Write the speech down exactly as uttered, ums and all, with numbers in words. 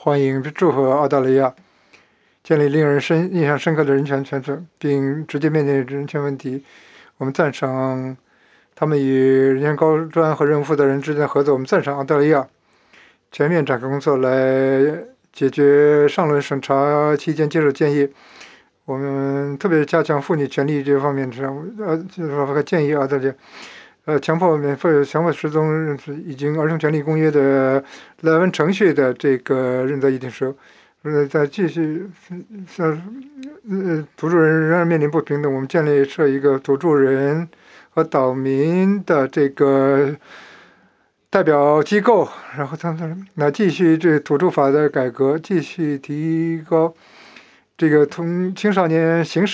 欢迎祝贺澳大利亚建立令人深印象深刻的人权权策，并直接面对人权问题。我们赞赏他们与人权高端和任务负责人之间的合作。我们赞赏澳大利亚全面展开工作来解决上轮审查期间接受建议。我们特别加强妇女权利这方面上，呃，就是说建议澳大利亚。呃，强迫免费、强迫失踪已经儿童权利公约的来文程序的这个认责一定时候，呃，在继续像呃土著人仍然面临不平等，我们建立设一个土著人和岛民的这个代表机构，然后他们来继续这土著法的改革，继续提高这个从青少年刑事